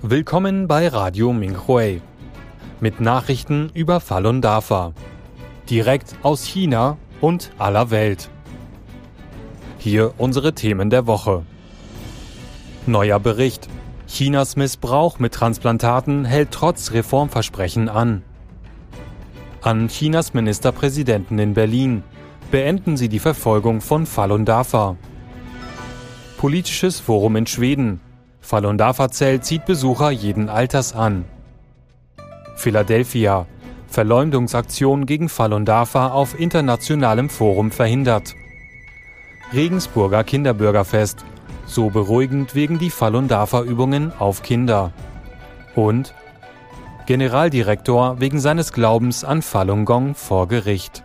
Willkommen bei Radio Minghui mit Nachrichten über Falun Dafa, direkt aus China und aller Welt. Hier unsere Themen der Woche. Neuer Bericht: Chinas Missbrauch mit Transplantaten hält trotz Reformversprechen an. An Chinas Ministerpräsidenten in Berlin: Beenden Sie die Verfolgung von Falun Dafa. Politisches Forum in Schweden: Falun Dafa-Zelt zieht Besucher jeden Alters an. Philadelphia: Verleumdungsaktion gegen Falun Dafa auf internationalem Forum verhindert. Regensburger Kinderbürgerfest: So beruhigend wirken die Falun Dafa-Übungen auf Kinder. Und Generaldirektor wegen seines Glaubens an Falun Gong vor Gericht.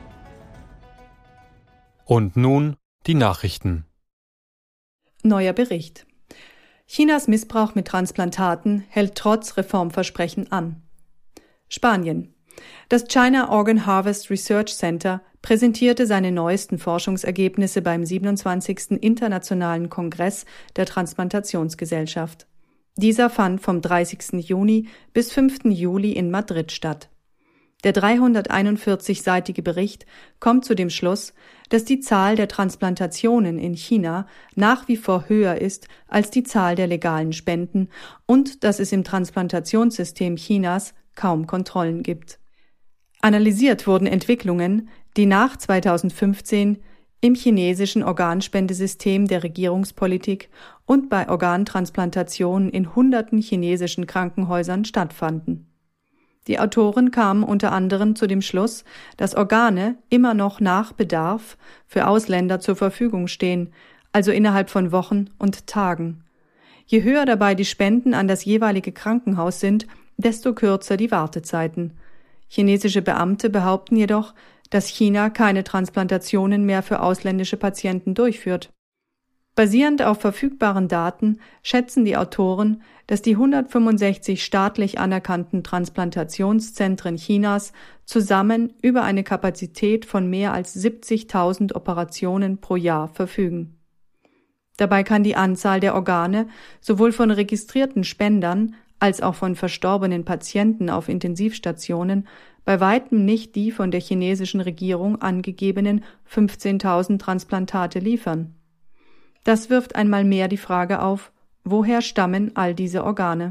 Und nun die Nachrichten. Neuer Bericht: Chinas Missbrauch mit Transplantaten hält trotz Reformversprechen an. Spanien: Das China Organ Harvest Research Center präsentierte seine neuesten Forschungsergebnisse beim 27. Internationalen Kongress der Transplantationsgesellschaft. Dieser fand vom 30. Juni bis 5. Juli in Madrid statt. Der 341-seitige Bericht kommt zu dem Schluss, dass die Zahl der Transplantationen in China nach wie vor höher ist als die Zahl der legalen Spenden und dass es im Transplantationssystem Chinas kaum Kontrollen gibt. Analysiert wurden Entwicklungen, die nach 2015 im chinesischen Organspendesystem der Regierungspolitik und bei Organtransplantationen in hunderten chinesischen Krankenhäusern stattfanden. Die Autoren kamen unter anderem zu dem Schluss, dass Organe immer noch nach Bedarf für Ausländer zur Verfügung stehen, also innerhalb von Wochen und Tagen. Je höher dabei die Spenden an das jeweilige Krankenhaus sind, desto kürzer die Wartezeiten. Chinesische Beamte behaupten jedoch, dass China keine Transplantationen mehr für ausländische Patienten durchführt. Basierend auf verfügbaren Daten schätzen die Autoren, dass die 165 staatlich anerkannten Transplantationszentren Chinas zusammen über eine Kapazität von mehr als 70.000 Operationen pro Jahr verfügen. Dabei kann die Anzahl der Organe sowohl von registrierten Spendern als auch von verstorbenen Patienten auf Intensivstationen bei weitem nicht die von der chinesischen Regierung angegebenen 15.000 Transplantate liefern. Das wirft einmal mehr die Frage auf, woher stammen all diese Organe?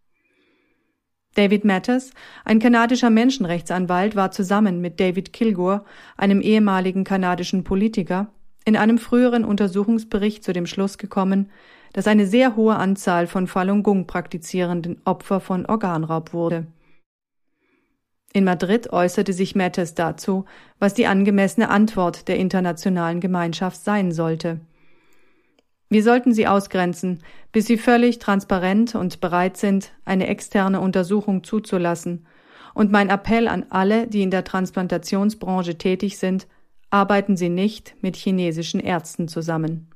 David Matas, ein kanadischer Menschenrechtsanwalt, war zusammen mit David Kilgour, einem ehemaligen kanadischen Politiker, in einem früheren Untersuchungsbericht zu dem Schluss gekommen, dass eine sehr hohe Anzahl von Falun Gong praktizierenden Opfer von Organraub wurde. In Madrid äußerte sich Matas dazu, was die angemessene Antwort der internationalen Gemeinschaft sein sollte. Wir sollten sie ausgrenzen, bis sie völlig transparent und bereit sind, eine externe Untersuchung zuzulassen. Und mein Appell an alle, die in der Transplantationsbranche tätig sind: Arbeiten Sie nicht mit chinesischen Ärzten zusammen.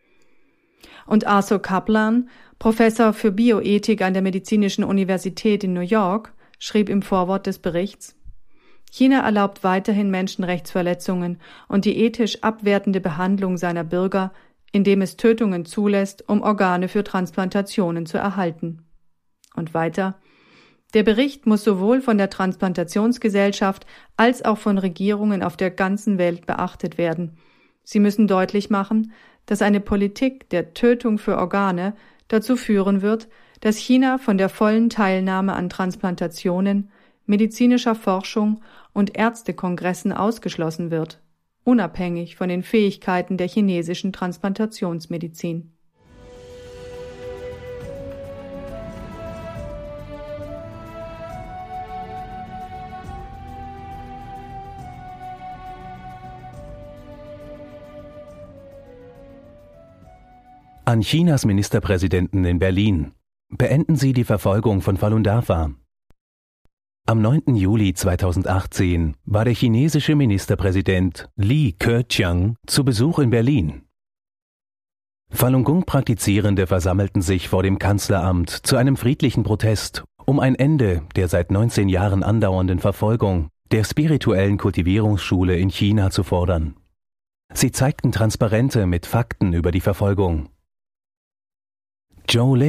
Und Arthur Kaplan, Professor für Bioethik an der Medizinischen Universität in New York, schrieb im Vorwort des Berichts: China erlaubt weiterhin Menschenrechtsverletzungen und die ethisch abwertende Behandlung seiner Bürger, indem es Tötungen zulässt, um Organe für Transplantationen zu erhalten. Und weiter: Der Bericht muss sowohl von der Transplantationsgesellschaft als auch von Regierungen auf der ganzen Welt beachtet werden. Sie müssen deutlich machen, dass eine Politik der Tötung für Organe dazu führen wird, dass China von der vollen Teilnahme an Transplantationen, medizinischer Forschung und Ärztekongressen ausgeschlossen wird, unabhängig von den Fähigkeiten der chinesischen Transplantationsmedizin. An Chinas Ministerpräsidenten in Berlin: Beenden Sie die Verfolgung von Falun Dafa. Am 9. Juli 2018 war der chinesische Ministerpräsident Li Keqiang zu Besuch in Berlin. Falun Gong-Praktizierende versammelten sich vor dem Kanzleramt zu einem friedlichen Protest, um ein Ende der seit 19 Jahren andauernden Verfolgung der spirituellen Kultivierungsschule in China zu fordern. Sie zeigten Transparente mit Fakten über die Verfolgung. Zhou Lei,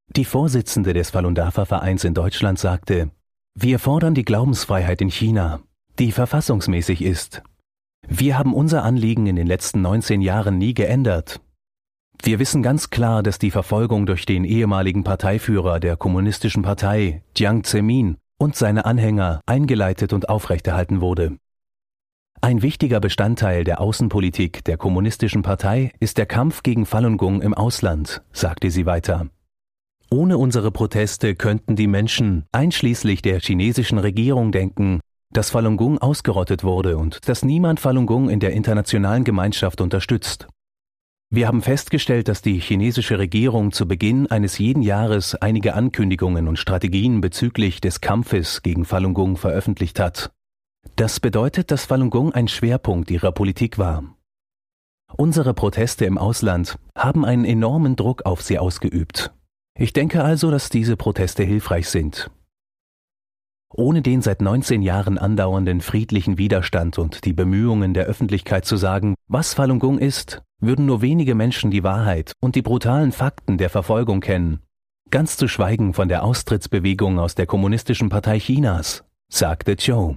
Die Vorsitzende des Falun Dafa-Vereins in Deutschland sagte: Wir fordern die Glaubensfreiheit in China, die verfassungsmäßig ist. Wir haben unser Anliegen in den letzten 19 Jahren nie geändert. Wir wissen ganz klar, dass die Verfolgung durch den ehemaligen Parteiführer der Kommunistischen Partei, Jiang Zemin, und seine Anhänger eingeleitet und aufrechterhalten wurde. Ein wichtiger Bestandteil der Außenpolitik der Kommunistischen Partei ist der Kampf gegen Falun Gong im Ausland, sagte sie weiter. Ohne unsere Proteste könnten die Menschen, einschließlich der chinesischen Regierung, denken, dass Falun Gong ausgerottet wurde und dass niemand Falun Gong in der internationalen Gemeinschaft unterstützt. Wir haben festgestellt, dass die chinesische Regierung zu Beginn eines jeden Jahres einige Ankündigungen und Strategien bezüglich des Kampfes gegen Falun Gong veröffentlicht hat. Das bedeutet, dass Falun Gong ein Schwerpunkt ihrer Politik war. Unsere Proteste im Ausland haben einen enormen Druck auf sie ausgeübt. Ich denke also, dass diese Proteste hilfreich sind. Ohne den seit 19 Jahren andauernden friedlichen Widerstand und die Bemühungen der Öffentlichkeit zu sagen, was Falun Gong ist, würden nur wenige Menschen die Wahrheit und die brutalen Fakten der Verfolgung kennen. Ganz zu schweigen von der Austrittsbewegung aus der Kommunistischen Partei Chinas, sagte Zhou.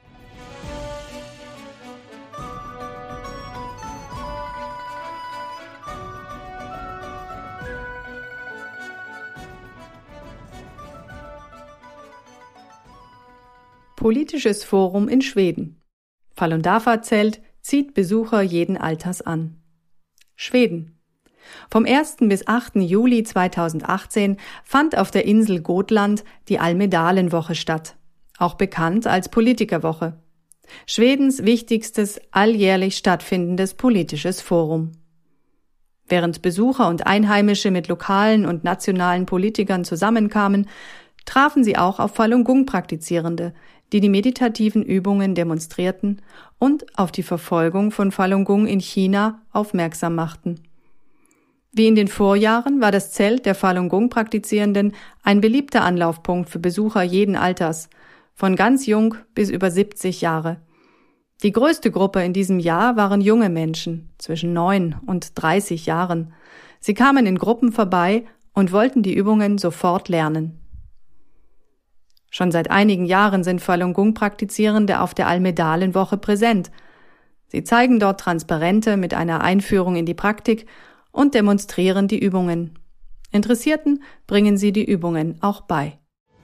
Politisches Forum in Schweden. Falun Dafa-Zelt zieht Besucher jeden Alters an. Schweden. Vom 1. bis 8. Juli 2018 fand auf der Insel Gotland die Almedalenwoche statt, auch bekannt als Politikerwoche. Schwedens wichtigstes alljährlich stattfindendes politisches Forum. Während Besucher und Einheimische mit lokalen und nationalen Politikern zusammenkamen, trafen sie auch auf Falun Gong-Praktizierende, die die meditativen Übungen demonstrierten und auf die Verfolgung von Falun Gong in China aufmerksam machten. Wie in den Vorjahren war das Zelt der Falun Gong-Praktizierenden ein beliebter Anlaufpunkt für Besucher jeden Alters, von ganz jung bis über 70 Jahre. Die größte Gruppe in diesem Jahr waren junge Menschen, zwischen 9 und 30 Jahren. Sie kamen in Gruppen vorbei und wollten die Übungen sofort lernen. Schon seit einigen Jahren sind Falun Gong-Praktizierende auf der Almedalenwoche präsent. Sie zeigen dort Transparente mit einer Einführung in die Praktik und demonstrieren die Übungen. Interessierten bringen sie die Übungen auch bei.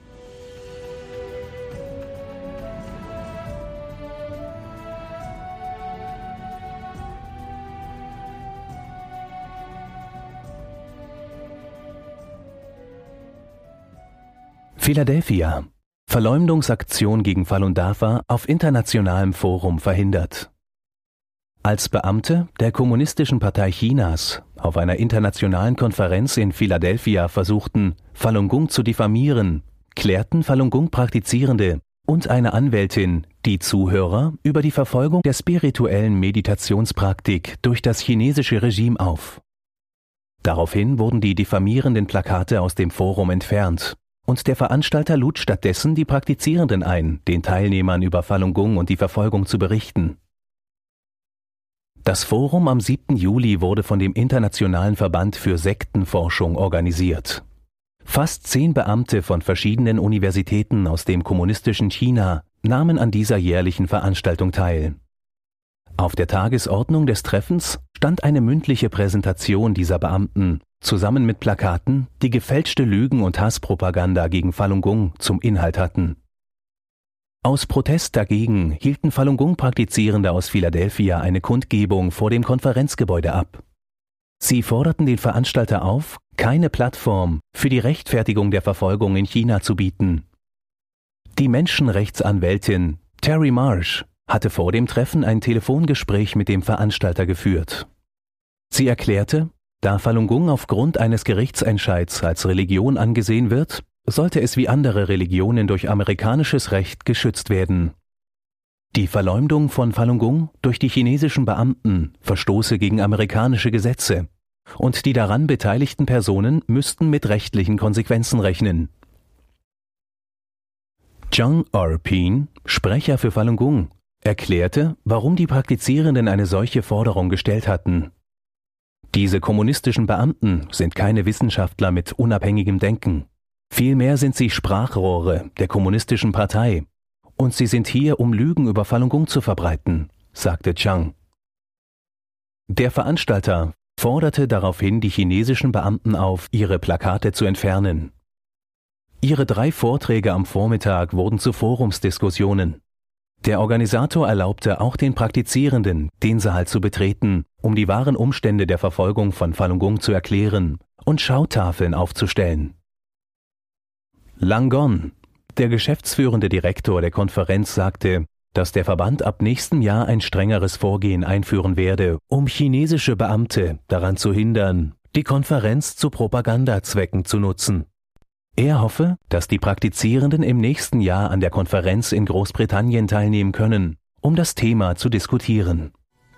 Philadelphia. Verleumdungsaktion gegen Falun Dafa auf internationalem Forum verhindert. Als Beamte der Kommunistischen Partei Chinas auf einer internationalen Konferenz in Philadelphia versuchten, Falun Gong zu diffamieren, klärten Falun Gong-Praktizierende und eine Anwältin die Zuhörer über die Verfolgung der spirituellen Meditationspraktik durch das chinesische Regime auf. Daraufhin wurden die diffamierenden Plakate aus dem Forum entfernt. Und der Veranstalter lud stattdessen die Praktizierenden ein, den Teilnehmern über Falun Gong und die Verfolgung zu berichten. Das Forum am 7. Juli wurde von dem Internationalen Verband für Sektenforschung organisiert. Fast 10 Beamte von verschiedenen Universitäten aus dem kommunistischen China nahmen an dieser jährlichen Veranstaltung teil. Auf der Tagesordnung des Treffens stand eine mündliche Präsentation dieser Beamten, zusammen mit Plakaten, die gefälschte Lügen und Hasspropaganda gegen Falun Gong zum Inhalt hatten. Aus Protest dagegen hielten Falun Gong-Praktizierende aus Philadelphia eine Kundgebung vor dem Konferenzgebäude ab. Sie forderten den Veranstalter auf, keine Plattform für die Rechtfertigung der Verfolgung in China zu bieten. Die Menschenrechtsanwältin Terry Marsh hatte vor dem Treffen ein Telefongespräch mit dem Veranstalter geführt. Sie erklärte, da Falun Gong aufgrund eines Gerichtsentscheids als Religion angesehen wird, sollte es wie andere Religionen durch amerikanisches Recht geschützt werden. Die Verleumdung von Falun Gong durch die chinesischen Beamten verstoße gegen amerikanische Gesetze und die daran beteiligten Personen müssten mit rechtlichen Konsequenzen rechnen. Zhang Erpin, Sprecher für Falun Gong, erklärte, warum die Praktizierenden eine solche Forderung gestellt hatten. Diese kommunistischen Beamten sind keine Wissenschaftler mit unabhängigem Denken. Vielmehr sind sie Sprachrohre der kommunistischen Partei. Und sie sind hier, um Lügen über Falun Gong zu verbreiten, sagte Zhang. Der Veranstalter forderte daraufhin die chinesischen Beamten auf, ihre Plakate zu entfernen. Ihre 3 Vorträge am Vormittag wurden zu Forumsdiskussionen. Der Organisator erlaubte auch den Praktizierenden, den Saal zu betreten, um die wahren Umstände der Verfolgung von Falun Gong zu erklären und Schautafeln aufzustellen. Langon, der geschäftsführende Direktor der Konferenz, sagte, dass der Verband ab nächstem Jahr ein strengeres Vorgehen einführen werde, um chinesische Beamte daran zu hindern, die Konferenz zu Propagandazwecken zu nutzen. Er hoffe, dass die Praktizierenden im nächsten Jahr an der Konferenz in Großbritannien teilnehmen können, um das Thema zu diskutieren.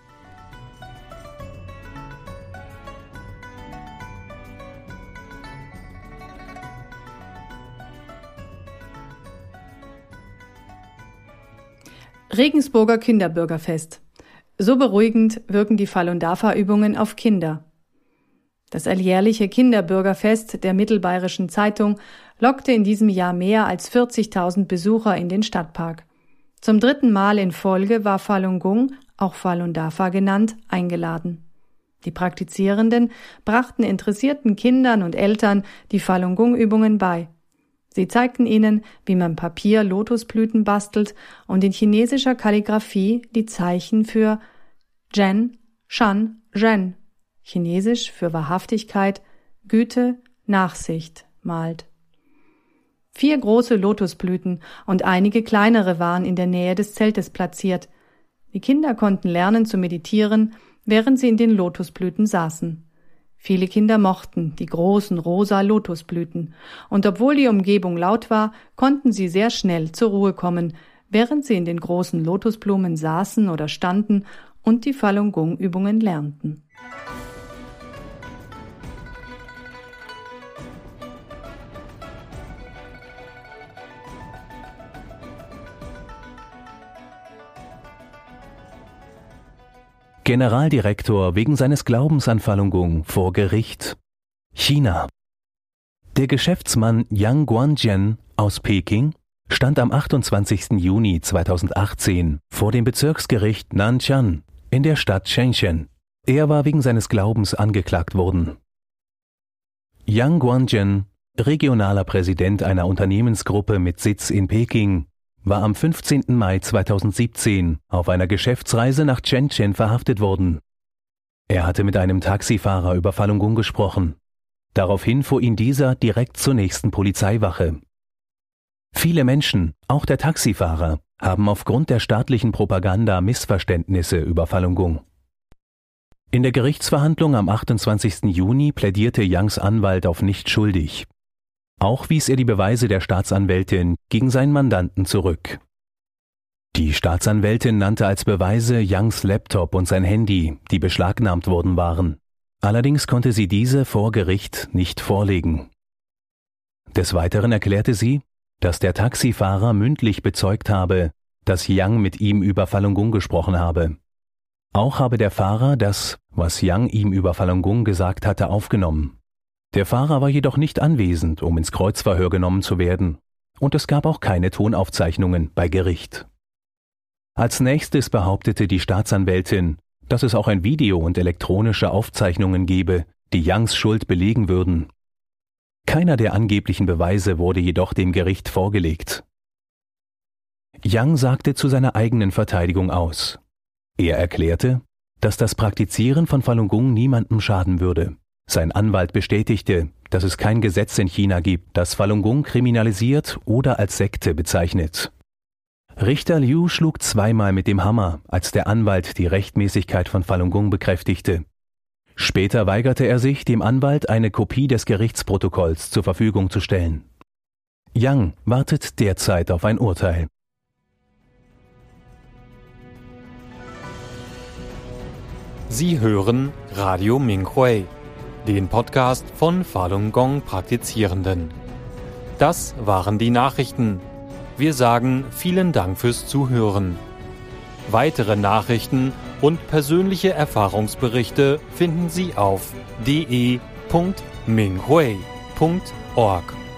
Regensburger Kinderbürgerfest. So beruhigend wirken die Falun Dafa-Übungen auf Kinder. Das alljährliche Kinderbürgerfest der Mittelbayerischen Zeitung lockte in diesem Jahr mehr als 40.000 Besucher in den Stadtpark. Zum 3. Mal in Folge war Falun Gong, auch Falun Dafa genannt, eingeladen. Die Praktizierenden brachten interessierten Kindern und Eltern die Falun Gong-Übungen bei. Sie zeigten ihnen, wie man Papier-Lotusblüten bastelt und in chinesischer Kalligraphie die Zeichen für Zhen, Shan, Zhen, Chinesisch für Wahrhaftigkeit, Güte, Nachsicht, malt. 4 große Lotusblüten und einige kleinere waren in der Nähe des Zeltes platziert. Die Kinder konnten lernen zu meditieren, während sie in den Lotusblüten saßen. Viele Kinder mochten die großen rosa Lotusblüten, und obwohl die Umgebung laut war, konnten sie sehr schnell zur Ruhe kommen, während sie in den großen Lotusblumen saßen oder standen und die Falun Gong Übungen lernten. Generaldirektor wegen seines Glaubens an Falun Gong vor Gericht. China. Der Geschäftsmann Yang Guangjian aus Peking stand am 28. Juni 2018 vor dem Bezirksgericht Nanshan in der Stadt Shenzhen. Er war wegen seines Glaubens angeklagt worden. Yang Guangjian, regionaler Präsident einer Unternehmensgruppe mit Sitz in Peking, war am 15. Mai 2017 auf einer Geschäftsreise nach Shenzhen verhaftet worden. Er hatte mit einem Taxifahrer über Falun Gong gesprochen. Daraufhin fuhr ihn dieser direkt zur nächsten Polizeiwache. Viele Menschen, auch der Taxifahrer, haben aufgrund der staatlichen Propaganda Missverständnisse über Falun Gong. In der Gerichtsverhandlung am 28. Juni plädierte Yangs Anwalt auf nicht schuldig. Auch wies er die Beweise der Staatsanwältin gegen seinen Mandanten zurück. Die Staatsanwältin nannte als Beweise Yangs Laptop und sein Handy, die beschlagnahmt worden waren. Allerdings konnte sie diese vor Gericht nicht vorlegen. Des Weiteren erklärte sie, dass der Taxifahrer mündlich bezeugt habe, dass Yang mit ihm über Falun Gong gesprochen habe. Auch habe der Fahrer das, was Yang ihm über Falun Gong gesagt hatte, aufgenommen. Der Fahrer war jedoch nicht anwesend, um ins Kreuzverhör genommen zu werden, und es gab auch keine Tonaufzeichnungen bei Gericht. Als nächstes behauptete die Staatsanwältin, dass es auch ein Video und elektronische Aufzeichnungen gebe, die Yangs Schuld belegen würden. Keiner der angeblichen Beweise wurde jedoch dem Gericht vorgelegt. Yang sagte zu seiner eigenen Verteidigung aus. Er erklärte, dass das Praktizieren von Falun Gong niemandem schaden würde. Sein Anwalt bestätigte, dass es kein Gesetz in China gibt, das Falun Gong kriminalisiert oder als Sekte bezeichnet. Richter Liu schlug 2-mal mit dem Hammer, als der Anwalt die Rechtmäßigkeit von Falun Gong bekräftigte. Später weigerte er sich, dem Anwalt eine Kopie des Gerichtsprotokolls zur Verfügung zu stellen. Yang wartet derzeit auf ein Urteil. Sie hören Radio Minghui, den Podcast von Falun Gong Praktizierenden. Das waren die Nachrichten. Wir sagen vielen Dank fürs Zuhören. Weitere Nachrichten und persönliche Erfahrungsberichte finden Sie auf de.minghui.org.